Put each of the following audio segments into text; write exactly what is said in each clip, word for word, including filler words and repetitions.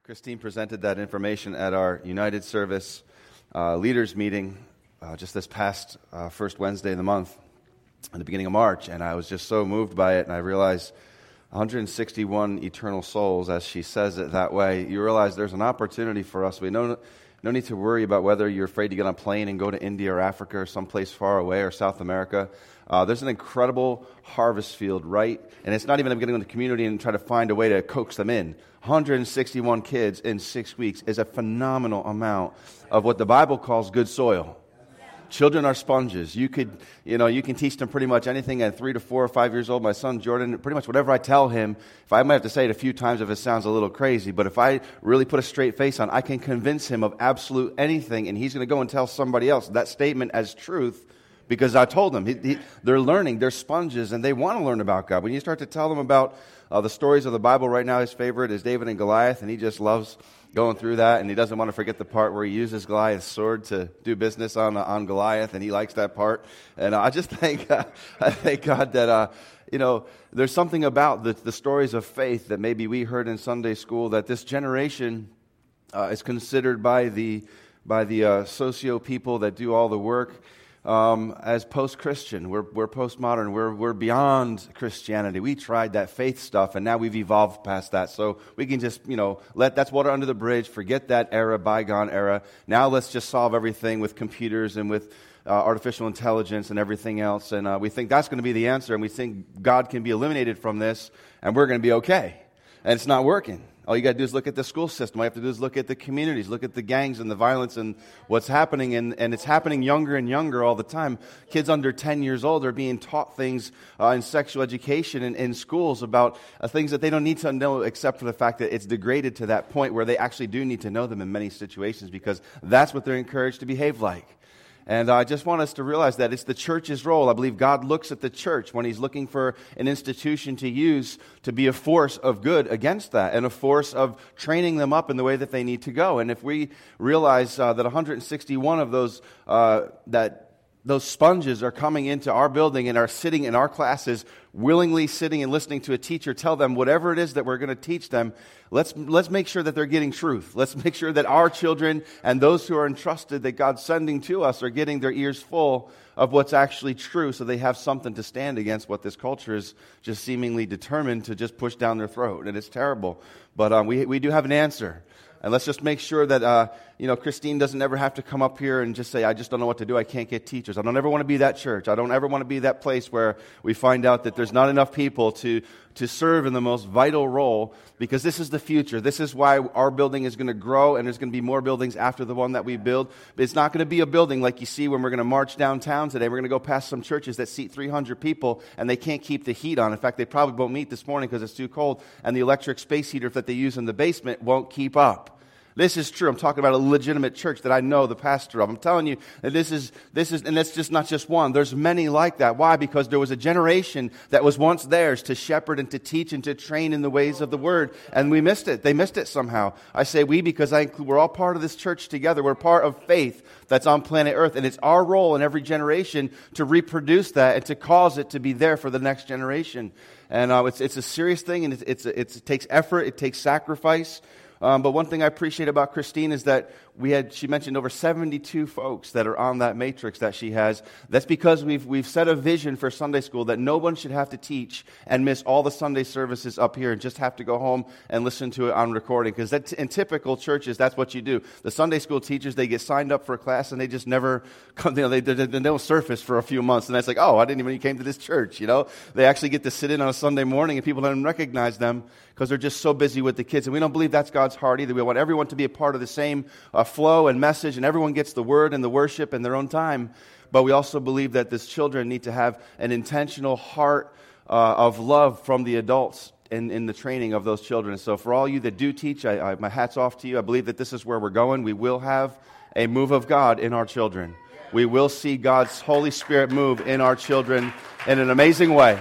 Christine presented that information at our United Service uh, leaders meeting uh, just this past uh, first Wednesday of the month, in the beginning of March, and I was just so moved by it, and I realized one hundred sixty-one eternal souls, as she says it that way. You realize there's an opportunity for us. We don't no need to worry about whether you're afraid to get on a plane and go to India or Africa or someplace far away or South America. Uh, there's an incredible harvest field, right? And it's not even I'm getting into the community and try to find a way to coax them in. one hundred sixty-one kids in six weeks is a phenomenal amount of what the Bible calls good soil. Children are sponges. You could, you know, you can teach them pretty much anything at three to four or five years old. My son Jordan, pretty much whatever I tell him, if I might have to say it a few times if it sounds a little crazy, but if I really put a straight face on, I can convince him of absolute anything, and he's going to go and tell somebody else that statement as truth because I told them. He, he, they're learning. They're sponges, and they want to learn about God. When you start to tell them about uh, the stories of the Bible, right now his favorite is David and Goliath, and he just loves going through that, and he doesn't want to forget the part where he uses Goliath's sword to do business on uh, on Goliath, and he likes that part. And uh, I just thank uh, I thank God that uh, you know there's something about the the stories of faith that maybe we heard in Sunday school that this generation uh, is considered by the by the uh, socio people that do all the work. Um, as post-Christian, we're we're postmodern. We're we're beyond Christianity. We tried that faith stuff, and now we've evolved past that. So we can just you know let that's water under the bridge. Forget that era, bygone era. Now let's just solve everything with computers and with uh, artificial intelligence and everything else. And uh, we think that's going to be the answer, and we think God can be eliminated from this, and we're going to be okay. And it's not working. All you got to do is look at the school system. All you have to do is look at the communities, look at the gangs and the violence and what's happening. And, and it's happening younger and younger all the time. Kids under ten years old are being taught things uh, in sexual education in, in schools about uh, things that they don't need to know except for the fact that it's degraded to that point where they actually do need to know them in many situations because that's what they're encouraged to behave like. And I just want us to realize that it's the church's role. I believe God looks at the church when He's looking for an institution to use to be a force of good against that and a force of training them up in the way that they need to go. And if we realize uh, that one hundred sixty-one of those uh, that those sponges are coming into our building and are sitting in our classes, willingly sitting and listening to a teacher tell them whatever it is that we're going to teach them, let's let's make sure that they're getting truth. Let's make sure that our children and those who are entrusted that God's sending to us are getting their ears full of what's actually true so they have something to stand against what this culture is just seemingly determined to just push down their throat. And it's terrible. But um, we we do have an answer. And let's just make sure that, uh, you know, Christine doesn't ever have to come up here and just say, I just don't know what to do. I can't get teachers. I don't ever want to be that church. I don't ever want to be that place where we find out that there's not enough people to, to serve in the most vital role because this is the future. This is why our building is going to grow and there's going to be more buildings after the one that we build. But it's not going to be a building like you see when we're going to march downtown today. We're going to go past some churches that seat three hundred people and they can't keep the heat on. In fact, they probably won't meet this morning because it's too cold and the electric space heater that they use in the basement won't keep up. This is true. I'm talking about a legitimate church that I know the pastor of. I'm telling you that this is, this is, and that's just not just one. There's many like that. Why? Because there was a generation that was once theirs to shepherd and to teach and to train in the ways of the Word, and we missed it. They missed it somehow. I say we because I include, we're all part of this church together. We're part of faith that's on planet Earth, and it's our role in every generation to reproduce that and to cause it to be there for the next generation. And uh, it's it's a serious thing, and it's, it's, it's it takes effort, it takes sacrifice. Um, but one thing I appreciate about Christine is that we had, she mentioned over seventy-two folks that are on that matrix that she has. That's because we've we've set a vision for Sunday school that no one should have to teach and miss all the Sunday services up here and just have to go home and listen to it on recording. Because that, in typical churches, that's what you do. The Sunday school teachers, they get signed up for a class and they just never come, you know, they, they, they don't surface for a few months. And that's like, oh, I didn't even know you came to this church, you know. They actually get to sit in on a Sunday morning and people don't even recognize them because they're just so busy with the kids. And we don't believe that's God's heart either. We want everyone to be a part of the same uh, flow and message, and everyone gets the word and the worship in their own time. But we also believe that these children need to have an intentional heart uh, of love from the adults in, in the training of those children. So for all you that do teach, I, I, my hat's off to you. I believe that this is where we're going. We will have a move of God in our children. We will see God's Holy Spirit move in our children in an amazing way.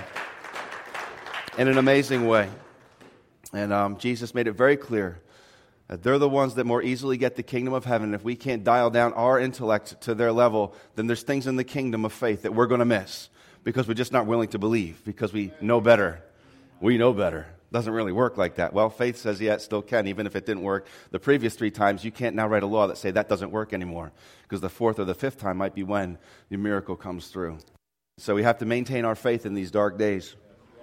In an amazing way. And um, Jesus made it very clear that they're the ones that more easily get the kingdom of heaven. If we can't dial down our intellect to their level, then there's things in the kingdom of faith that we're going to miss because we're just not willing to believe because we know better. We know better. Doesn't really work like that. Well, faith says, yeah, it still can, even if it didn't work the previous three times. You can't now write a law that say that doesn't work anymore, because the fourth or the fifth time might be when the miracle comes through. So we have to maintain our faith in these dark days.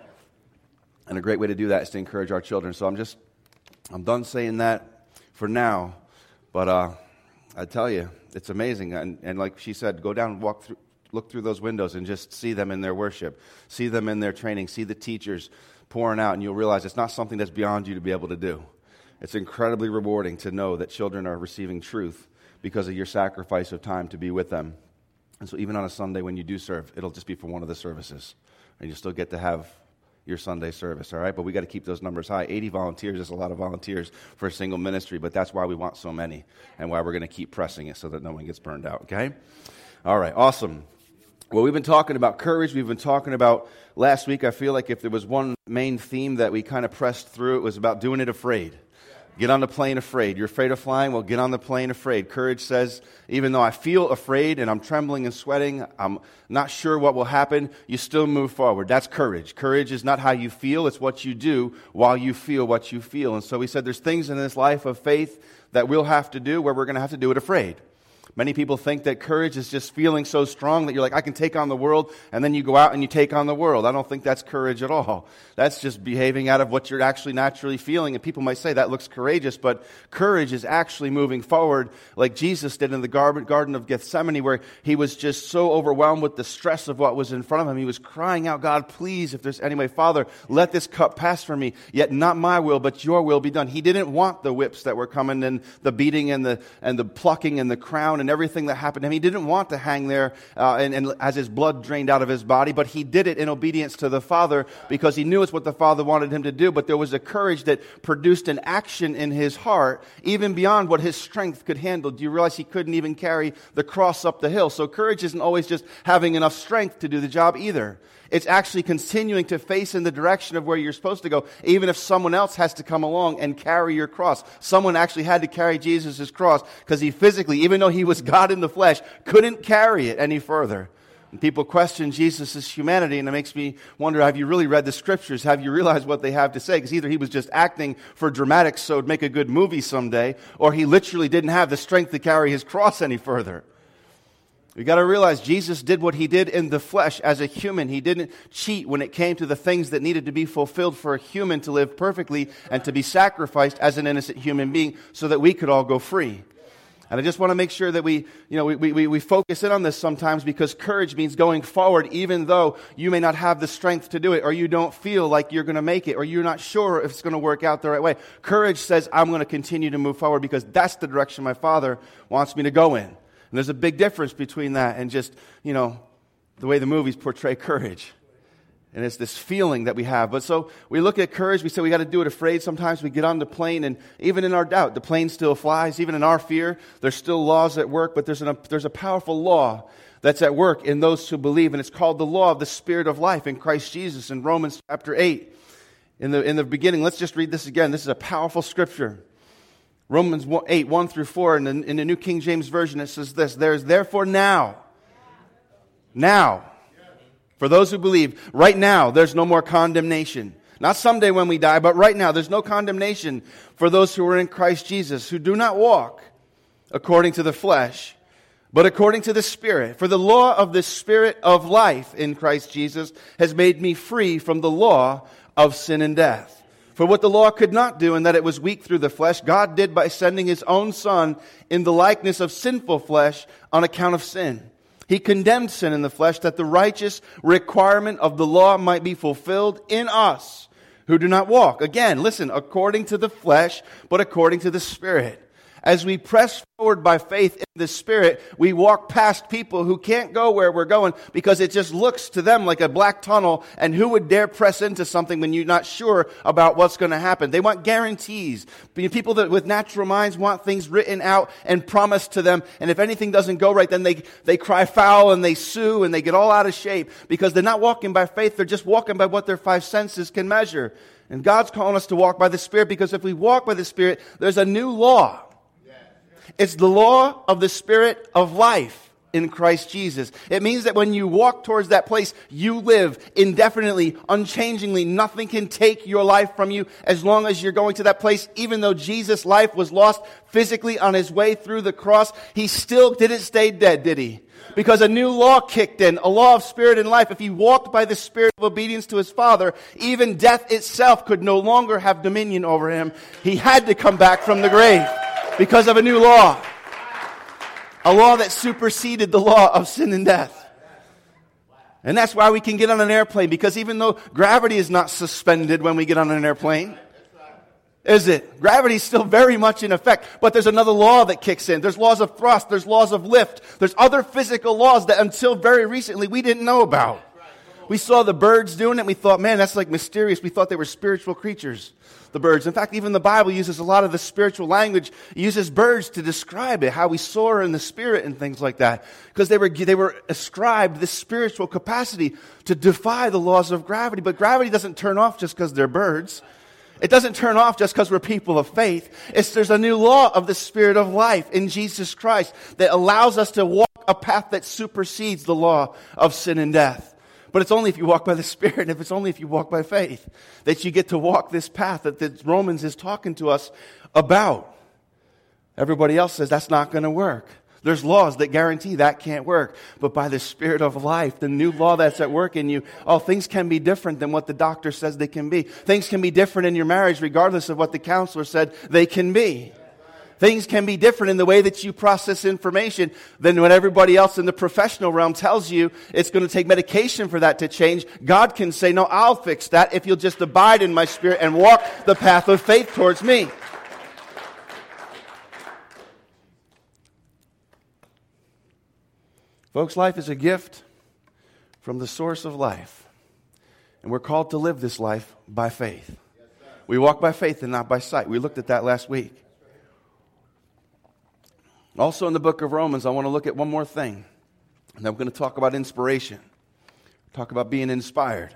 And a great way to do that is to encourage our children. So I'm just, I'm done saying that for now. But uh, I tell you, it's amazing. And, and like she said, go down and walk through, look through those windows and just see them in their worship. See them in their training. See the teachers pouring out, and you'll realize it's not something that's beyond you to be able to do. It's incredibly rewarding to know that children are receiving truth because of your sacrifice of time to be with them. And so even on a Sunday when you do serve, it'll just be for one of the services, and you'll still get to have your Sunday service, all right? But we got to keep those numbers high. eighty volunteers is a lot of volunteers for a single ministry, but that's why we want so many and why we're going to keep pressing it so that no one gets burned out, okay? All right, awesome. Well, we've been talking about courage. We've been talking about last week. I feel like if there was one main theme that we kind of pressed through, it was about doing it afraid. Get on the plane afraid. You're afraid of flying? Well, get on the plane afraid. Courage says, even though I feel afraid and I'm trembling and sweating, I'm not sure what will happen, you still move forward. That's courage. Courage is not how you feel, it's what you do while you feel what you feel. And so we said there's things in this life of faith that we'll have to do where we're going to have to do it afraid. Many people think that courage is just feeling so strong that you're like, I can take on the world, and then you go out and you take on the world. I don't think that's courage at all. That's just behaving out of what you're actually naturally feeling, and people might say that looks courageous, but courage is actually moving forward like Jesus did in the Garden of Gethsemane, where he was just so overwhelmed with the stress of what was in front of him. He was crying out, God, please, if there's any way, Father, let this cup pass from me, yet not my will, but your will be done. He didn't want the whips that were coming and the beating and the and the plucking and the crown and everything that happened to him. He didn't want to hang there uh, and, and as his blood drained out of his body, but he did it in obedience to the Father because he knew it's what the Father wanted him to do. But there was a courage that produced an action in his heart, even beyond what his strength could handle. Do you realize he couldn't even carry the cross up the hill? So courage isn't always just having enough strength to do the job either. It's actually continuing to face in the direction of where you're supposed to go, even if someone else has to come along and carry your cross. Someone actually had to carry Jesus' cross because he physically, even though he was God in the flesh, couldn't carry it any further. And people question Jesus' humanity, and it makes me wonder, have you really read the scriptures? Have you realized what they have to say? Because either he was just acting for dramatics so it'd make a good movie someday, or he literally didn't have the strength to carry his cross any further. We got to realize Jesus did what he did in the flesh as a human. He didn't cheat when it came to the things that needed to be fulfilled for a human to live perfectly and to be sacrificed as an innocent human being so that we could all go free. And I just want to make sure that we, you know, we, we, we focus in on this sometimes, because courage means going forward even though you may not have the strength to do it, or you don't feel like you're going to make it, or you're not sure if it's going to work out the right way. Courage says, I'm going to continue to move forward because that's the direction my Father wants me to go in. And there's a big difference between that and just, you know, the way the movies portray courage. And it's this feeling that we have. But so we look at courage, we say we got to do it afraid. Sometimes we get on the plane, and even in our doubt, the plane still flies. Even in our fear, there's still laws at work, but there's, an, there's a powerful law that's at work in those who believe, and it's called the law of the Spirit of life in Christ Jesus in Romans chapter eight. In the, in the beginning, let's just read this again. This is a powerful scripture. Romans eight, one through four, in the, in the New King James Version, it says this: there is therefore now, now, for those who believe, right now, there's no more condemnation. Not someday when we die, but right now, there's no condemnation for those who are in Christ Jesus, who do not walk according to the flesh, but according to the Spirit. For the law of the Spirit of life in Christ Jesus has made me free from the law of sin and death. For what the law could not do, in that it was weak through the flesh, God did by sending His own Son in the likeness of sinful flesh on account of sin. He condemned sin in the flesh, that the righteous requirement of the law might be fulfilled in us, who do not walk, again, listen, according to the flesh, but according to the Spirit. As we press forward by faith in the Spirit, we walk past people who can't go where we're going because it just looks to them like a black tunnel, and who would dare press into something when you're not sure about what's going to happen? They want guarantees. People that with natural minds want things written out and promised to them, and if anything doesn't go right, then they, they cry foul and they sue and they get all out of shape because they're not walking by faith, they're just walking by what their five senses can measure. And God's calling us to walk by the Spirit, because if we walk by the Spirit, there's a new law. It's the law of the Spirit of life. in Christ Jesus. It means that when you walk towards that place, you live indefinitely, unchangingly. Nothing can take your life from you as long as you're going to that place. Even though Jesus' life was lost physically on his way through the cross, he still didn't stay dead, did he? Because a new law kicked in, a law of spirit and life. If he walked by the spirit of obedience to his Father, even death itself could no longer have dominion over him. He had to come back from the grave because of a new law. A law that superseded the law of sin and death. And that's why we can get on an airplane, because even though gravity is not suspended when we get on an airplane, is it? Gravity is still very much in effect, but there's another law that kicks in. There's laws of thrust, there's laws of lift, there's other physical laws that until very recently we didn't know about. We saw the birds doing it, we thought, man, that's like mysterious. We thought they were spiritual creatures, the birds. In fact, even the Bible uses a lot of the spiritual language. It uses birds to describe it, how we soar in the spirit and things like that. Because they were, they were ascribed this spiritual capacity to defy the laws of gravity. But gravity doesn't turn off just because they're birds. It doesn't turn off just because we're people of faith. It's there's a new law of the Spirit of life in Jesus Christ that allows us to walk a path that supersedes the law of sin and death. But it's only if you walk by the Spirit, and if it's only if you walk by faith, that you get to walk this path that the Romans is talking to us about. Everybody else says that's not going to work. There's laws that guarantee that can't work. But by the Spirit of life, the new law that's at work in you, oh, things can be different than what the doctor says they can be. Things can be different in your marriage regardless of what the counselor said they can be. Things can be different in the way that you process information than what everybody else in the professional realm tells you. It's going to take medication for that to change. God can say, no, I'll fix that if you'll just abide in my Spirit and walk the path of faith towards me. Folks, life is a gift from the source of life. And we're called to live this life by faith. We walk by faith and not by sight. We looked at that last week. Also in the book of Romans, I want to look at one more thing. And I'm going to talk about inspiration. Talk about being inspired.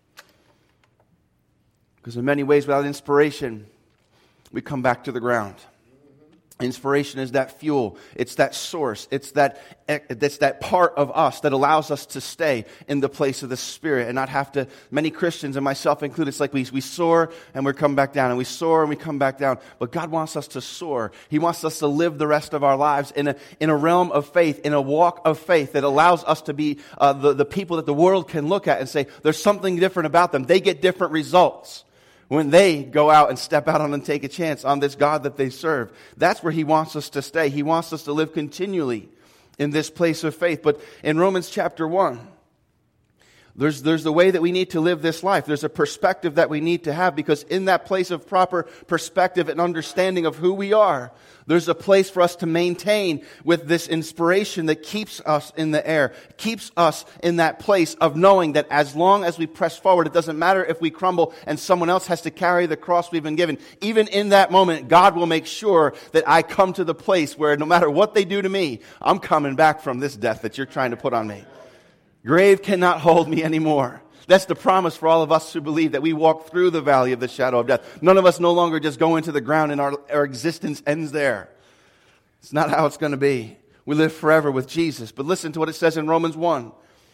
Because in many ways, without inspiration, we come back to the ground. Inspiration is that fuel. It's that source. It's that, it's that part of us that allows us to stay in the place of the Spirit and not have to, many Christians and myself included, it's like we, we soar and we come back down, and we soar and we come back down. But God wants us to soar. He wants us to live the rest of our lives in a, in a realm of faith, in a walk of faith that allows us to be uh, the, the people that the world can look at and say, there's something different about them. They get different results when they go out and step out on and take a chance on this God that they serve. That's where He wants us to stay. He wants us to live continually in this place of faith. But in Romans chapter one, there's, there's the way that we need to live this life. There's a perspective that we need to have, because in that place of proper perspective and understanding of who we are, there's a place for us to maintain with this inspiration that keeps us in the air, keeps us in that place of knowing that as long as we press forward, it doesn't matter if we crumble and someone else has to carry the cross we've been given. Even in that moment, God will make sure that I come to the place where no matter what they do to me, I'm coming back from this death that you're trying to put on me. Grave cannot hold me anymore. That's the promise for all of us who believe that we walk through the valley of the shadow of death. None of us no longer just go into the ground and our, our existence ends there. It's not how it's going to be. We live forever with Jesus. But listen to what it says in Romans one.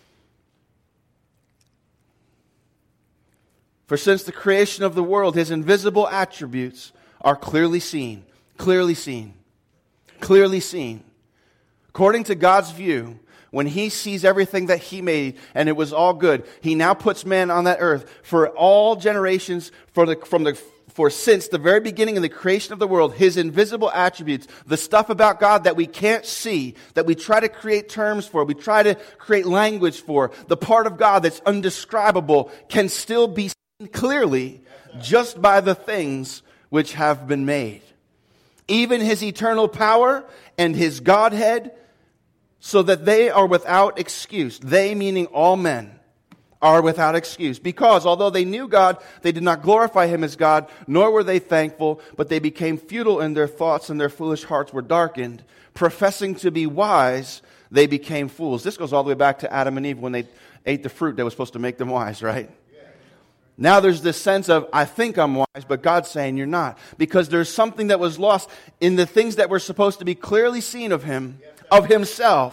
For since the creation of the world, His invisible attributes are clearly seen. Clearly seen. Clearly seen. According to God's view, when He sees everything that He made and it was all good, He now puts man on that earth for all generations, for the, from the, for since the very beginning of the creation of the world, His invisible attributes, the stuff about God that we can't see, that we try to create terms for, we try to create language for, the part of God that's undescribable can still be seen clearly just by the things which have been made. Even His eternal power and His Godhead, so that they are without excuse. They, meaning all men, are without excuse. Because although they knew God, they did not glorify Him as God, nor were they thankful, but they became futile in their thoughts, and their foolish hearts were darkened. Professing to be wise, they became fools. This goes all the way back to Adam and Eve when they ate the fruit that was supposed to make them wise, right? Now there's this sense of, I think I'm wise, but God's saying you're not. Because there's something that was lost in the things that were supposed to be clearly seen of Him, of Himself.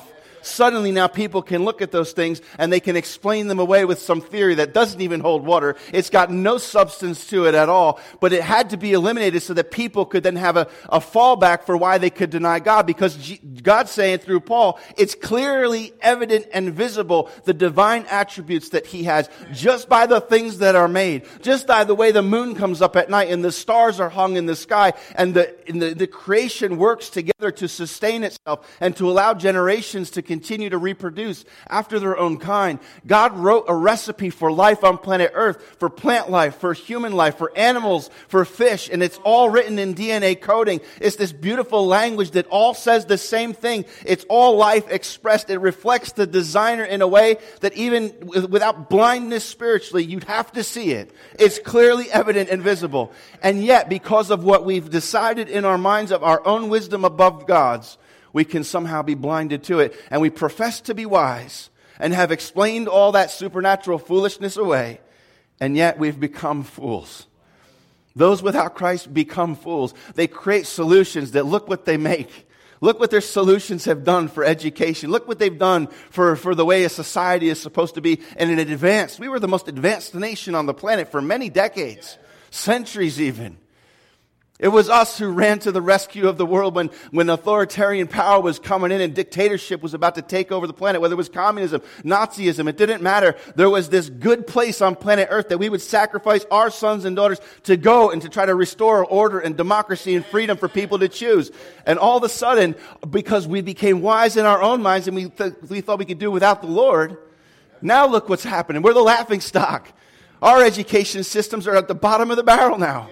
suddenly now people can look at those things and they can explain them away with some theory that doesn't even hold water. It's got no substance to it at all, but it had to be eliminated so that people could then have a, a fallback for why they could deny God, because G- God's saying through Paul, it's clearly evident and visible the divine attributes that he has just by the things that are made, just by the way the moon comes up at night and the stars are hung in the sky, and the, and the, the creation works together to sustain itself and to allow generations to continue to reproduce after their own kind. God wrote a recipe for life on planet Earth, for plant life, for human life, for animals, for fish, and it's all written in D N A coding. It's this beautiful language that all says the same thing. It's all life expressed. It reflects the designer in a way that even without blindness spiritually, you'd have to see it. It's clearly evident and visible. And yet, because of what we've decided in our minds of our own wisdom above God's, we can somehow be blinded to it. And we profess to be wise and have explained all that supernatural foolishness away. And yet we've become fools. Those without Christ become fools. They create solutions that look what they make. Look what their solutions have done for education. Look what they've done for, for the way a society is supposed to be. And in advanced, we were the most advanced nation on the planet for many decades, centuries even. It was us who ran to the rescue of the world when, when authoritarian power was coming in and dictatorship was about to take over the planet, whether it was communism, Nazism, it didn't matter. There was this good place on planet Earth that we would sacrifice our sons and daughters to go and to try to restore order and democracy and freedom for people to choose. And all of a sudden, because we became wise in our own minds and we, th- we thought we could do without the Lord, now look what's happening. We're the laughing stock. Our education systems are at the bottom of the barrel now.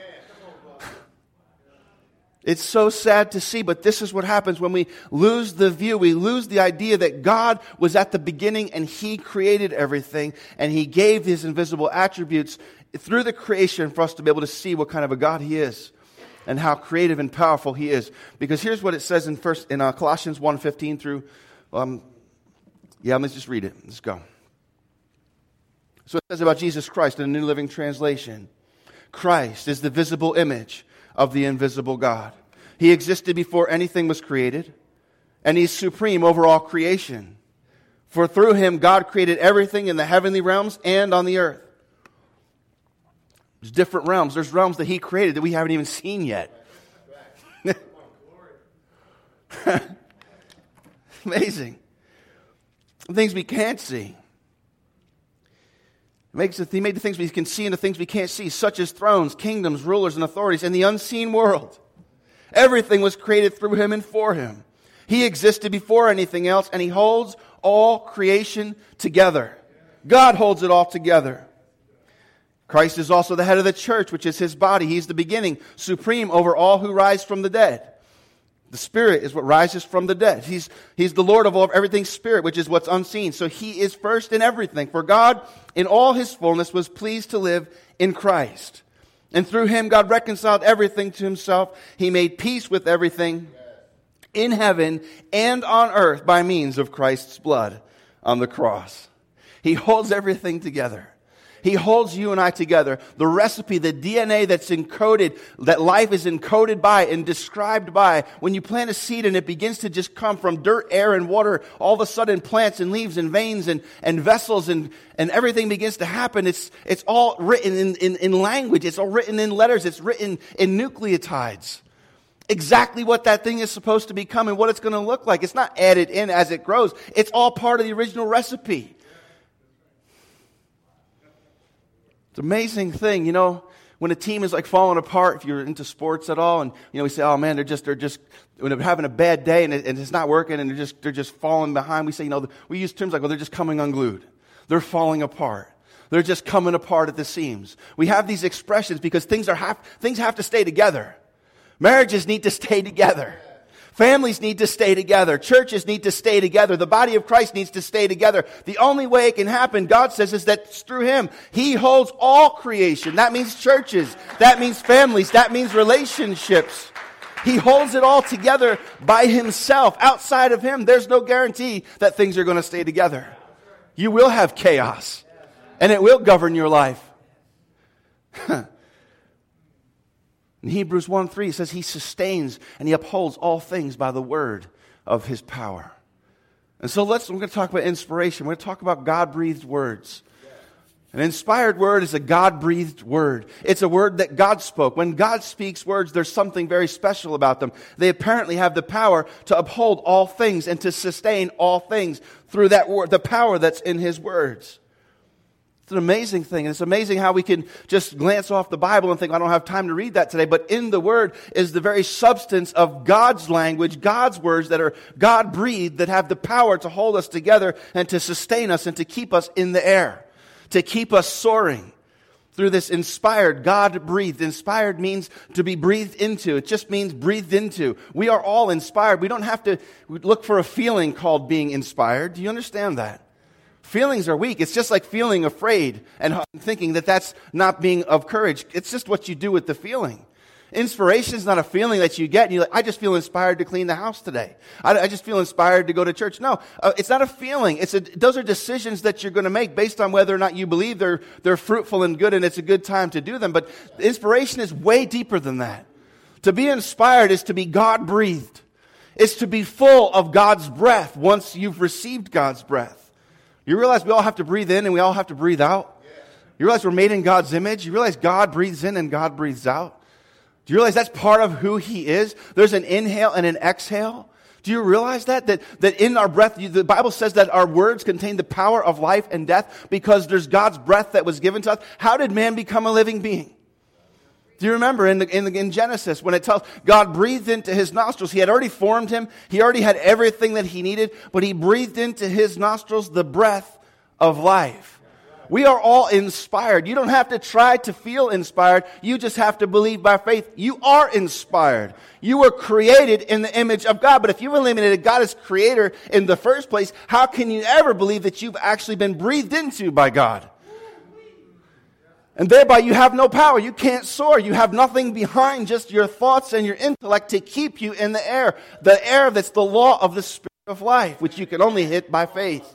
It's so sad to see, but this is what happens when we lose the view. We lose the idea that God was at the beginning and He created everything and He gave His invisible attributes through the creation for us to be able to see what kind of a God He is and how creative and powerful He is. Because here's what it says in first in uh, Colossians one fifteen through, um, yeah, let's just read it. Let's go. So it says about Jesus Christ in the New Living Translation. Christ is the visible image of the invisible God. He existed before anything was created, and He's supreme over all creation. For through Him, God created everything in the heavenly realms and on the earth. There's different realms. There's realms that He created that we haven't even seen yet. Amazing. Things we can't see. Makes the, he made the things we can see and the things we can't see, such as thrones, kingdoms, rulers, and authorities in the unseen world. Everything was created through Him and for Him. He existed before anything else, and He holds all creation together. God holds it all together. Christ is also the head of the church, which is His body. He's the beginning, supreme over all who rise from the dead. The Spirit is what rises from the dead. He's, he's the Lord of all of everything Spirit, which is what's unseen. So He is first in everything. For God, in all His fullness, was pleased to live in Christ. And through Him, God reconciled everything to Himself. He made peace with everything in heaven and on earth by means of Christ's blood on the cross. He holds everything together. He holds you and I together. The recipe, the D N A that's encoded, that life is encoded by and described by. When you plant a seed and it begins to just come from dirt, air, and water, all of a sudden plants and leaves and veins and, and vessels and, and everything begins to happen. It's, it's all written in, in, in language. It's all written in letters. It's written in nucleotides. Exactly what that thing is supposed to become and what it's going to look like. It's not added in as it grows. It's all part of the original recipe. It's an amazing thing, you know, when a team is like falling apart, if you're into sports at all, and, you know, we say, oh man, they're just, they're just, when they're having a bad day and, it, and it's not working and they're just, they're just falling behind. We say, you know, we use terms like, well, they're just coming unglued. They're falling apart. They're just coming apart at the seams. We have these expressions because things are have, things have to stay together. Marriages need to stay together. Families need to stay together. Churches need to stay together. The body of Christ needs to stay together. The only way it can happen, God says, is that through Him, He holds all creation. That means churches. That means families. That means relationships. He holds it all together by Himself. Outside of Him, there's no guarantee that things are going to stay together. You will have chaos, and it will govern your life. In Hebrews one three, it says He sustains and He upholds all things by the word of His power. And so let's, we're going to talk about inspiration. We're going to talk about God-breathed words. An inspired word is a God-breathed word. It's a word that God spoke. When God speaks words, there's something very special about them. They apparently have the power to uphold all things and to sustain all things through that word, the power that's in His words. It's an amazing thing. And it's amazing how we can just glance off the Bible and think, I don't have time to read that today. But in the Word is the very substance of God's language, God's words that are God-breathed, that have the power to hold us together and to sustain us and to keep us in the air, to keep us soaring through this inspired, God-breathed. Inspired means to be breathed into. It just means breathed into. We are all inspired. We don't have to look for a feeling called being inspired. Do you understand that? Feelings are weak. It's just like feeling afraid and thinking that that's not being of courage. It's just what you do with the feeling. Inspiration is not a feeling that you get and you're like, I just feel inspired to clean the house today. I, I just feel inspired to go to church. No, uh, it's not a feeling. It's a, those are decisions that you're going to make based on whether or not you believe they're, they're fruitful and good and it's a good time to do them. But inspiration is way deeper than that. To be inspired is to be God-breathed. It's to be full of God's breath once you've received God's breath. You realize we all have to breathe in and we all have to breathe out? You realize we're made in God's image? You realize God breathes in and God breathes out? Do you realize that's part of who He is? There's an inhale and an exhale. Do you realize that? That, that in our breath, the Bible says that our words contain the power of life and death because there's God's breath that was given to us. How did man become a living being? Do you remember in, the, in, the, in Genesis when it tells God breathed into his nostrils? He had already formed him. He already had everything that he needed, but he breathed into his nostrils the breath of life. We are all inspired. You don't have to try to feel inspired. You just have to believe by faith. You are inspired. You were created in the image of God. But if you've eliminated God as creator in the first place, how can you ever believe that you've actually been breathed into by God? And thereby you have no power. You can't soar. You have nothing behind just your thoughts and your intellect to keep you in the air. The air that's the law of the Spirit of life, which you can only hit by faith.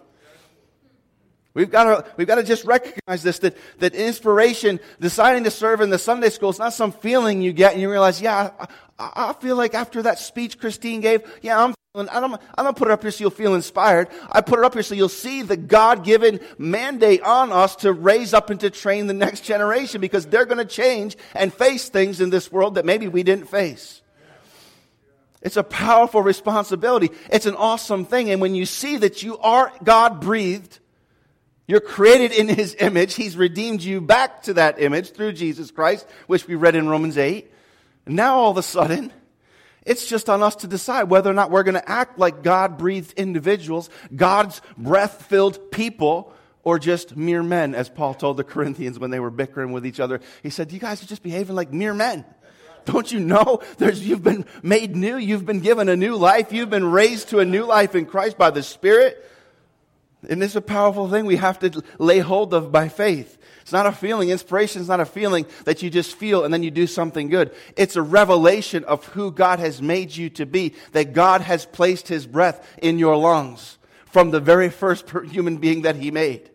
We've got to, we've got to just recognize this, that, that inspiration, deciding to serve in the Sunday school, it's not some feeling you get and you realize, yeah, I, I feel like after that speech Christine gave, yeah, I'm feeling, I don't, I don't put it up here so you'll feel inspired. I put it up here so you'll see the God-given mandate on us to raise up and to train the next generation because they're going to change and face things in this world that maybe we didn't face. It's a powerful responsibility. It's an awesome thing. And when you see that you are God-breathed, you're created in His image. He's redeemed you back to that image through Jesus Christ, which we read in Romans eight. And now all of a sudden, it's just on us to decide whether or not we're going to act like God-breathed individuals, God's breath-filled people, or just mere men, as Paul told the Corinthians when they were bickering with each other. He said, you guys are just behaving like mere men. Don't you know There's, you've been made new? You've been given a new life. You've been raised to a new life in Christ by the Spirit. And it's a powerful thing we have to lay hold of by faith. It's not a feeling. Inspiration is not a feeling that you just feel and then you do something good. It's a revelation of who God has made you to be, that God has placed His breath in your lungs from the very first human being that He made.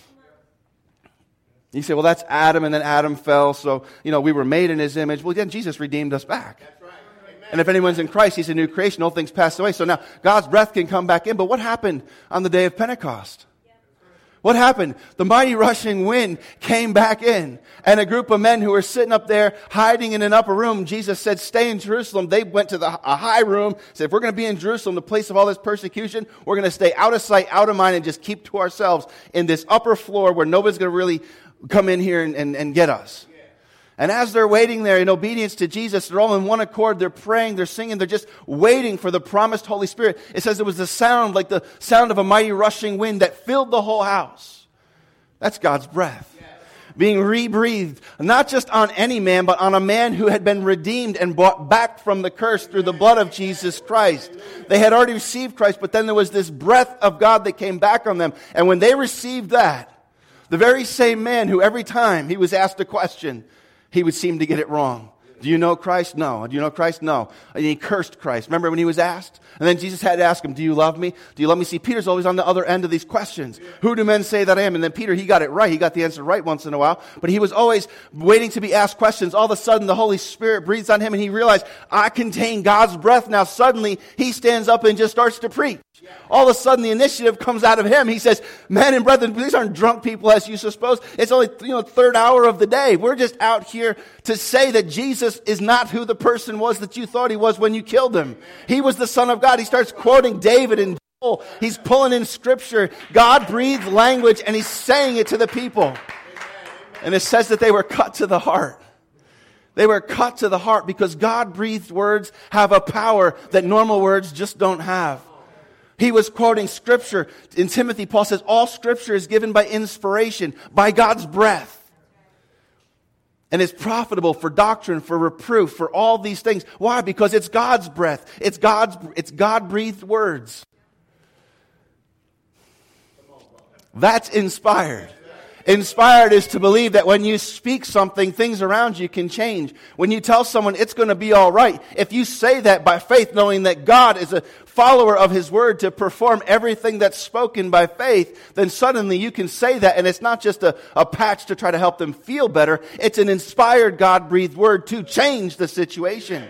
You say, well, that's Adam, and then Adam fell, so, you know, we were made in His image. Well, then Jesus redeemed us back. And if anyone's in Christ, he's a new creation. All things passed away. So now God's breath can come back in. But what happened on the day of Pentecost? What happened? The mighty rushing wind came back in. And a group of men who were sitting up there hiding in an upper room, Jesus said, stay in Jerusalem. They went to the, a high room, said, if we're going to be in Jerusalem, the place of all this persecution, we're going to stay out of sight, out of mind, and just keep to ourselves in this upper floor where nobody's going to really come in here and, and, and get us. And as they're waiting there in obedience to Jesus, they're all in one accord, they're praying, they're singing, they're just waiting for the promised Holy Spirit. It says it was the sound, like the sound of a mighty rushing wind that filled the whole house. That's God's breath. Yes. Being rebreathed, not just on any man, but on a man who had been redeemed and brought back from the curse through the blood of Jesus Christ. They had already received Christ, but then there was this breath of God that came back on them. And when they received that, the very same man who every time he was asked a question, he would seem to get it wrong. Do you know Christ? No. Do you know Christ? No. And he cursed Christ. Remember when he was asked? And then Jesus had to ask him, do you love me? Do you love me? See, Peter's always on the other end of these questions. Yeah. Who do men say that I am? And then Peter, he got it right. He got the answer right once in a while. But he was always waiting to be asked questions. All of a sudden, the Holy Spirit breathes on him and he realized, I contain God's breath. Now suddenly, he stands up and just starts to preach. Yeah. All of a sudden, the initiative comes out of him. He says, men and brethren, these aren't drunk people as you suppose. It's only, you know, third hour of the day. We're just out here to say that Jesus is not who the person was that you thought he was when you killed him. He was the Son of God. He starts quoting David and Joel. He's pulling in Scripture. God breathed language, and he's saying it to the people. And it says that they were cut to the heart. They were cut to the heart because God-breathed words have a power that normal words just don't have. He was quoting Scripture. In Timothy, Paul says, all Scripture is given by inspiration, by God's breath. And it's profitable for doctrine, for reproof, for all these things. Why? Because it's God's breath. It's God's, it's God-breathed words. That's inspired. Inspired is to believe that when you speak something, things around you can change. When you tell someone it's going to be all right, if you say that by faith, knowing that God is a follower of His Word to perform everything that's spoken by faith, then suddenly you can say that, and it's not just a, a patch to try to help them feel better. It's an inspired, God-breathed word to change the situation.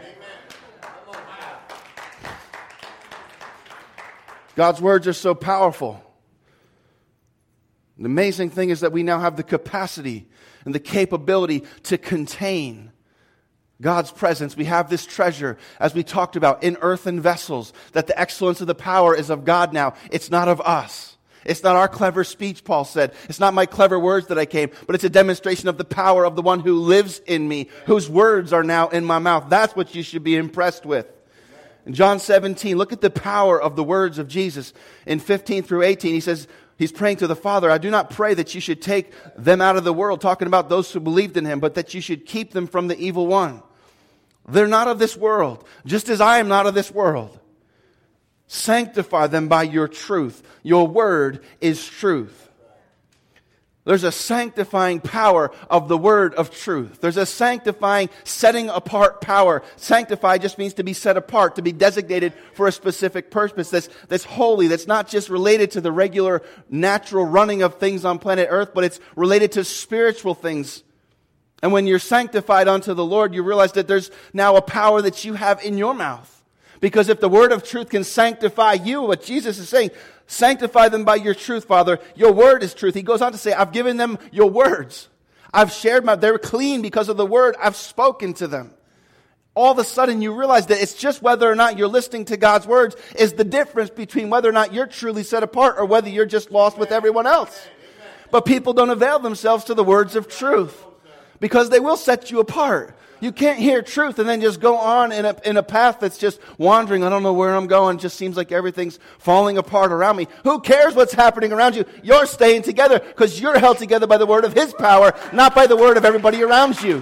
God's words are so powerful. The amazing thing is that we now have the capacity and the capability to contain God's presence. We have this treasure, as we talked about, in earthen vessels, that the excellence of the power is of God now. It's not of us. It's not our clever speech, Paul said. It's not my clever words that I came, but it's a demonstration of the power of the one who lives in me, whose words are now in my mouth. That's what you should be impressed with. In John seventeen, look at the power of the words of Jesus. In fifteen through eighteen, he says, he's praying to the Father, I do not pray that you should take them out of the world, talking about those who believed in Him, but that you should keep them from the evil one. They're not of this world, just as I am not of this world. Sanctify them by your truth. Your word is truth. There's a sanctifying power of the word of truth. There's a sanctifying, setting apart power. Sanctify just means to be set apart, to be designated for a specific purpose that's, that's holy, that's not just related to the regular natural running of things on planet Earth, but it's related to spiritual things. And when you're sanctified unto the Lord, you realize that there's now a power that you have in your mouth. Because if the word of truth can sanctify you, what Jesus is saying, sanctify them by your truth, Father. Your word is truth. He goes on to say, I've given them your words. I've shared my, they're clean because of the word I've spoken to them. All of a sudden you realize that it's just whether or not you're listening to God's words is the difference between whether or not you're truly set apart or whether you're just lost with everyone else. But people don't avail themselves to the words of truth because they will set you apart. You can't hear truth and then just go on in a, in a path that's just wandering. I don't know where I'm going. It just seems like everything's falling apart around me. Who cares what's happening around you? You're staying together because you're held together by the word of His power, not by the word of everybody around you.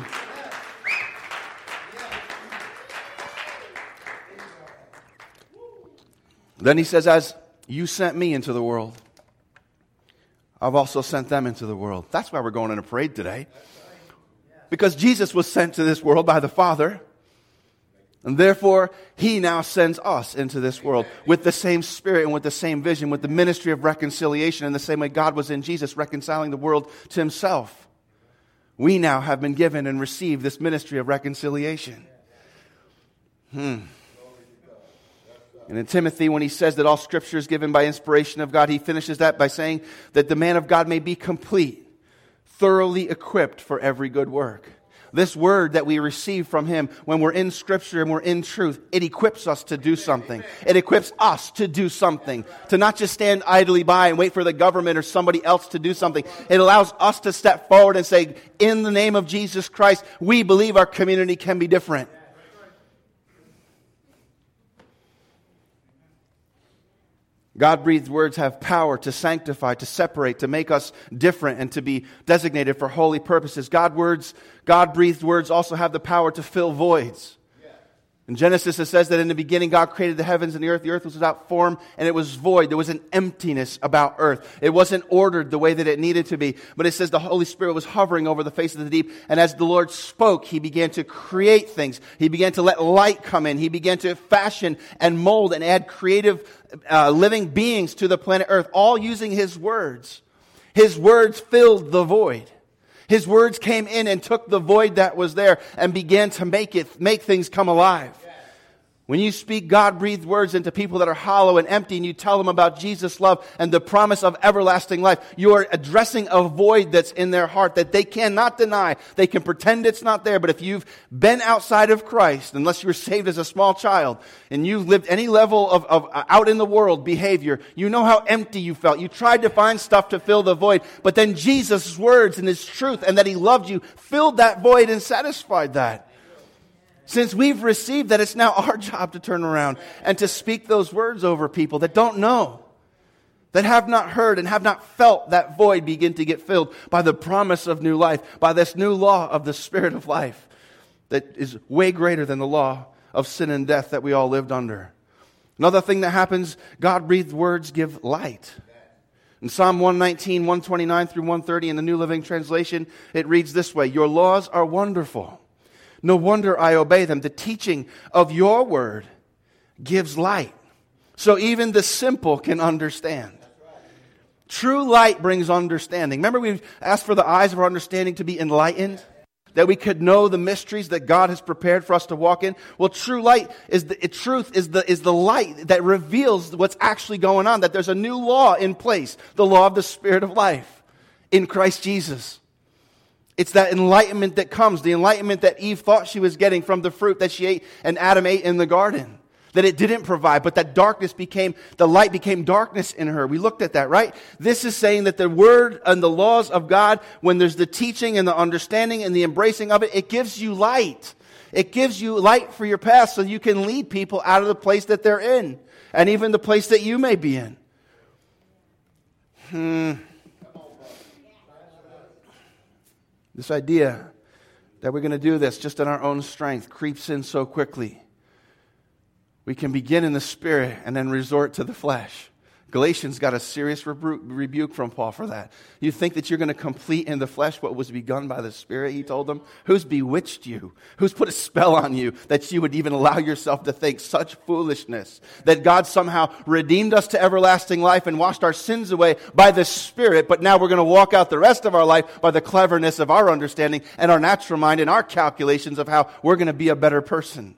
Then He says, as you sent me into the world, I've also sent them into the world. That's why we're going in a parade today. Because Jesus was sent to this world by the Father. And therefore, He now sends us into this world with the same spirit and with the same vision, with the ministry of reconciliation in the same way God was in Jesus, reconciling the world to Himself. We now have been given and received this ministry of reconciliation. Hmm. And in Timothy, when he says that all Scripture is given by inspiration of God, he finishes that by saying that the man of God may be complete, thoroughly equipped for every good work. This word that we receive from Him when we're in Scripture and we're in truth, it equips us to do something. It equips us to do something. To not just stand idly by and wait for the government or somebody else to do something. It allows us to step forward and say, in the name of Jesus Christ, we believe our community can be different. God-breathed words have power to sanctify, to separate, to make us different, and to be designated for holy purposes. God words, God-breathed words also have the power to fill voids. In Genesis, it says that in the beginning God created the heavens and the earth. The earth was without form and it was void. There was an emptiness about earth. It wasn't ordered the way that it needed to be. But it says the Holy Spirit was hovering over the face of the deep. And as the Lord spoke, He began to create things. He began to let light come in. He began to fashion and mold and add creative uh, living beings to the planet earth, all using His words. His words filled the void. His words came in and took the void that was there and began to make it, make things come alive. When you speak God-breathed words into people that are hollow and empty, and you tell them about Jesus' love and the promise of everlasting life, you are addressing a void that's in their heart that they cannot deny. They can pretend it's not there, but if you've been outside of Christ, unless you were saved as a small child, and you lived any level of, of uh, out in the world behavior, you know how empty you felt. You tried to find stuff to fill the void, but then Jesus' words and His truth and that He loved you filled that void and satisfied that. Since we've received that, it's now our job to turn around and to speak those words over people that don't know, that have not heard and have not felt that void begin to get filled by the promise of new life, by this new law of the Spirit of life that is way greater than the law of sin and death that we all lived under. Another thing that happens, God-breathed words give light. In Psalm one nineteen, one twenty-nine through one thirty in the New Living Translation, it reads this way, "Your laws are wonderful. No wonder I obey them. The teaching of your word gives light, so even the simple can understand." True light brings understanding. Remember, we've asked for the eyes of our understanding to be enlightened, that we could know the mysteries that God has prepared for us to walk in. Well, true light is the it, truth is the is the light that reveals what's actually going on. That there's a new law in place, the law of the Spirit of life in Christ Jesus. It's that enlightenment that comes, the enlightenment that Eve thought she was getting from the fruit that she ate and Adam ate in the garden. That it didn't provide, but that darkness became, the light became darkness in her. We looked at that, right? This is saying that the word and the laws of God, when there's the teaching and the understanding and the embracing of it, it gives you light. It gives you light for your path so you can lead people out of the place that they're in. And even the place that you may be in. Hmm. This idea that we're going to do this just in our own strength creeps in so quickly. We can begin in the Spirit and then resort to the flesh. Galatians got a serious rebu- rebuke from Paul for that. You think that you're going to complete in the flesh what was begun by the Spirit, he told them? Who's bewitched you? Who's put a spell on you that you would even allow yourself to think such foolishness? That God somehow redeemed us to everlasting life and washed our sins away by the Spirit, but now we're going to walk out the rest of our life by the cleverness of our understanding and our natural mind and our calculations of how we're going to be a better person.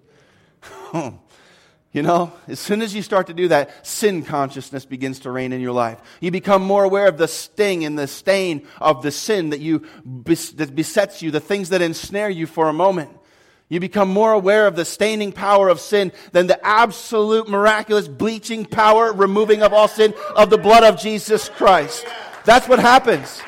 You know, as soon as you start to do that, sin consciousness begins to reign in your life. You become more aware of the sting and the stain of the sin that you that besets you, the things that ensnare you for a moment. You become more aware of the staining power of sin than the absolute miraculous bleaching power, removing of all sin of the blood of Jesus Christ. That's what happens.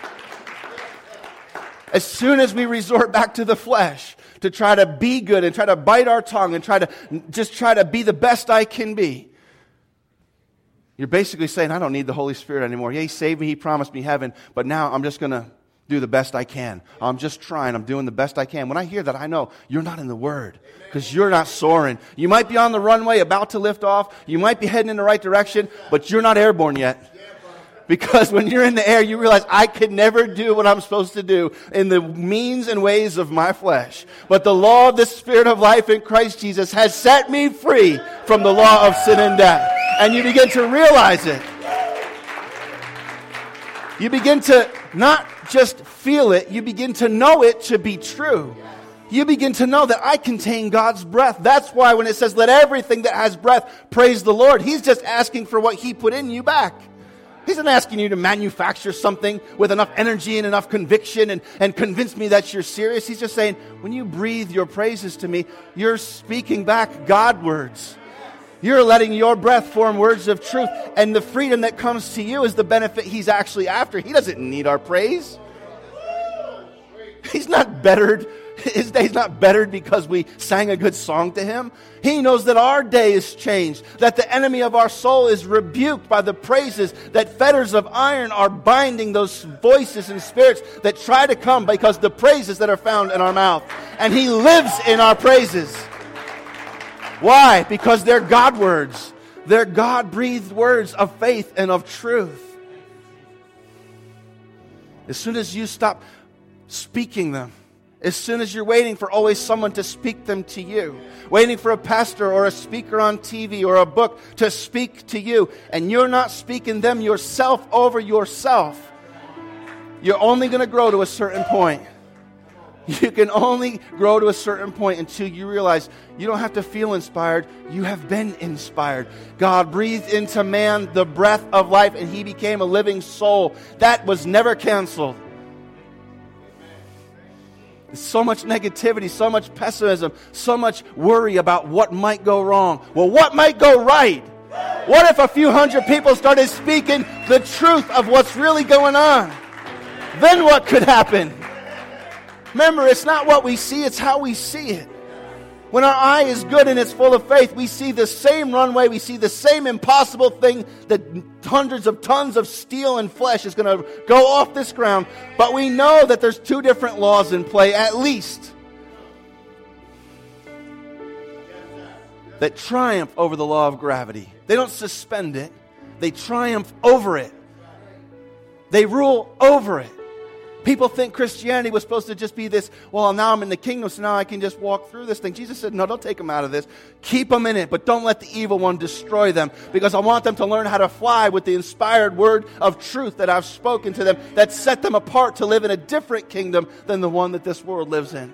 As soon as we resort back to the flesh, to try to be good and try to bite our tongue and try to just try to be the best I can be, you're basically saying, I don't need the Holy Spirit anymore. Yeah, He saved me, He promised me heaven, but now I'm just going to do the best I can. I'm just trying, I'm doing the best I can. When I hear that, I know you're not in the Word because you're not soaring. You might be on the runway about to lift off. You might be heading in the right direction, but you're not airborne yet. Because when you're in the air, you realize I could never do what I'm supposed to do in the means and ways of my flesh. But the law of the Spirit of life in Christ Jesus has set me free from the law of sin and death. And you begin to realize it. You begin to not just feel it, you begin to know it to be true. You begin to know that I contain God's breath. That's why when it says, let everything that has breath praise the Lord, He's just asking for what He put in you back. He's not asking you to manufacture something with enough energy and enough conviction and, and convince me that you're serious. He's just saying, when you breathe your praises to me, you're speaking back God words. You're letting your breath form words of truth. And the freedom that comes to you is the benefit He's actually after. He doesn't need our praise. He's not bettered. His day's not bettered because we sang a good song to Him. He knows that our day is changed, that the enemy of our soul is rebuked by the praises, that fetters of iron are binding those voices and spirits that try to come because the praises that are found in our mouth. And He lives in our praises. Why? Because they're God words. They're God-breathed words of faith and of truth. As soon as you stop speaking them, as soon as you're waiting for always someone to speak them to you, waiting for a pastor or a speaker on T V or a book to speak to you, and you're not speaking them yourself over yourself, you're only going to grow to a certain point. You can only grow to a certain point until you realize you don't have to feel inspired. You have been inspired. God breathed into man the breath of life, and he became a living soul. That was never canceled. So much negativity, so much pessimism, so much worry about what might go wrong. Well, what might go right? What if a few hundred people started speaking the truth of what's really going on? Then what could happen? Remember, it's not what we see, it's how we see it. When our eye is good and it's full of faith, we see the same runway, we see the same impossible thing, that hundreds of tons of steel and flesh is going to go off this ground. But we know that there's two different laws in play, at least, that triumph over the law of gravity. They don't suspend it, they triumph over it. They rule over it. People think Christianity was supposed to just be this, well, now I'm in the kingdom, so now I can just walk through this thing. Jesus said, no, don't take them out of this. Keep them in it, but don't let the evil one destroy them, because I want them to learn how to fly with the inspired word of truth that I've spoken to them, that set them apart to live in a different kingdom than the one that this world lives in.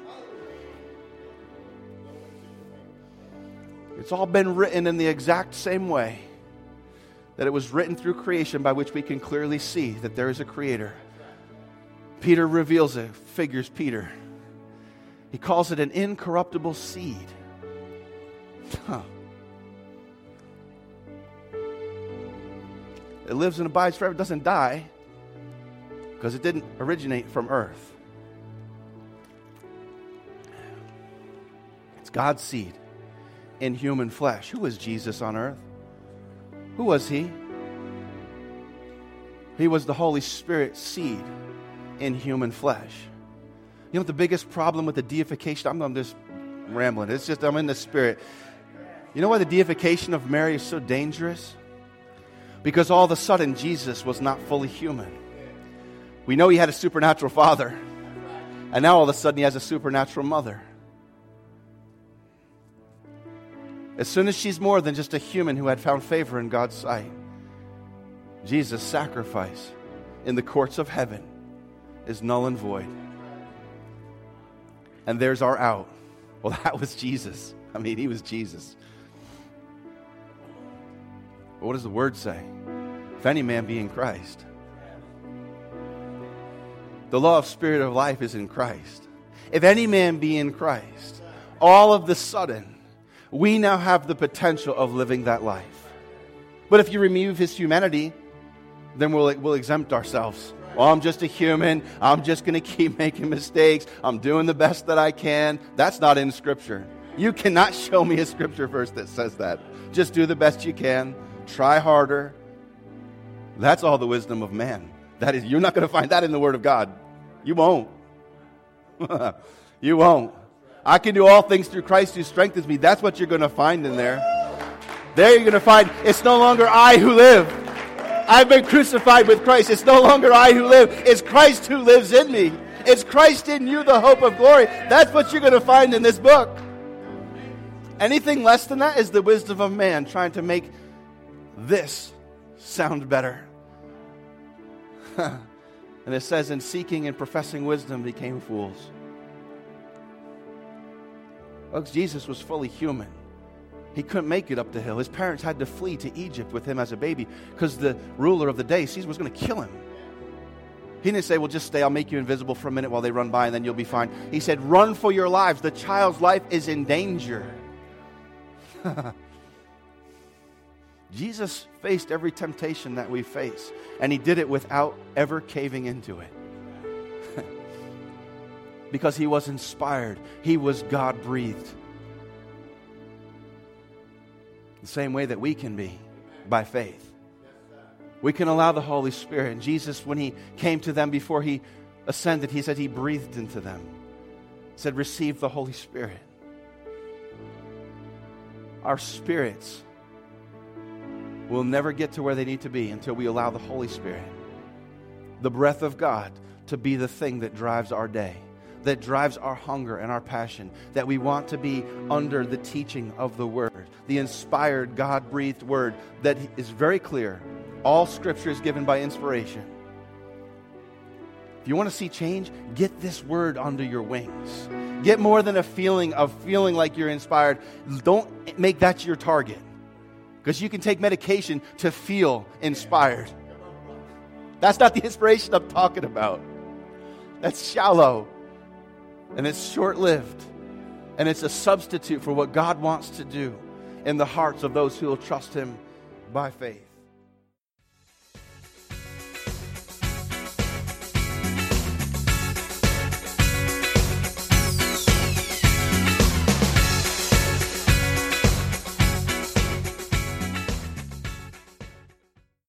It's all been written in the exact same way that it was written through creation, by which we can clearly see that there is a creator. Peter reveals it, figures Peter. He calls it an incorruptible seed. Huh. It lives and abides forever. It doesn't die because it didn't originate from earth. It's God's seed in human flesh. Who was Jesus on earth? Who was he? He was the Holy Spirit seed in human flesh. You know what the biggest problem with the deification, I'm, I'm just rambling, it's just I'm in the spirit. You know why the deification of Mary is so dangerous? Because all of a sudden Jesus was not fully human. We know he had a supernatural father, and now all of a sudden he has a supernatural mother. As soon as she's more than just a human who had found favor in God's sight, Jesus' sacrifice in the courts of heaven is null and void. And there's our out. Well, that was Jesus. I mean, he was Jesus. But what does the word say? If any man be in Christ. The law of spirit of life is in Christ. If any man be in Christ, all of the sudden, we now have the potential of living that life. But if you remove his humanity, then we'll, we'll exempt ourselves. Well, I'm just a human. I'm just going to keep making mistakes. I'm doing the best that I can. That's not in Scripture. You cannot show me a Scripture verse that says that. Just do the best you can. Try harder. That's all the wisdom of man. That is, you're not going to find that in the Word of God. You won't. You won't. I can do all things through Christ who strengthens me. That's what you're going to find in there. There you're going to find it's no longer I who live. I've been crucified with Christ. It's no longer I who live. It's Christ who lives in me. It's Christ in you, the hope of glory. That's what you're going to find in this book. Anything less than that is the wisdom of man trying to make this sound better. And it says, in seeking and professing wisdom became fools. Folks, Jesus was fully human. He couldn't make it up the hill. His parents had to flee to Egypt with him as a baby because the ruler of the day, Caesar, was going to kill him. He didn't say, well, just stay. I'll make you invisible for a minute while they run by and then you'll be fine. He said, run for your lives. The child's life is in danger. Jesus faced every temptation that we face, and he did it without ever caving into it. Because he was inspired. He was God-breathed. The same way that we can be by faith. We can allow the Holy Spirit. And Jesus, when he came to them before he ascended, he said he breathed into them. He said, receive the Holy Spirit. Our spirits will never get to where they need to be until we allow the Holy Spirit, the breath of God, to be the thing that drives our day, that drives our hunger and our passion, that we want to be under the teaching of the Word, the inspired, God-breathed Word that is very clear. All Scripture is given by inspiration. If you want to see change, get this word under your wings. Get more than a feeling of feeling like you're inspired. Don't make that your target. Because you can take medication to feel inspired. That's not the inspiration I'm talking about. That's shallow. And it's short-lived. And it's a substitute for what God wants to do in the hearts of those who will trust Him by faith.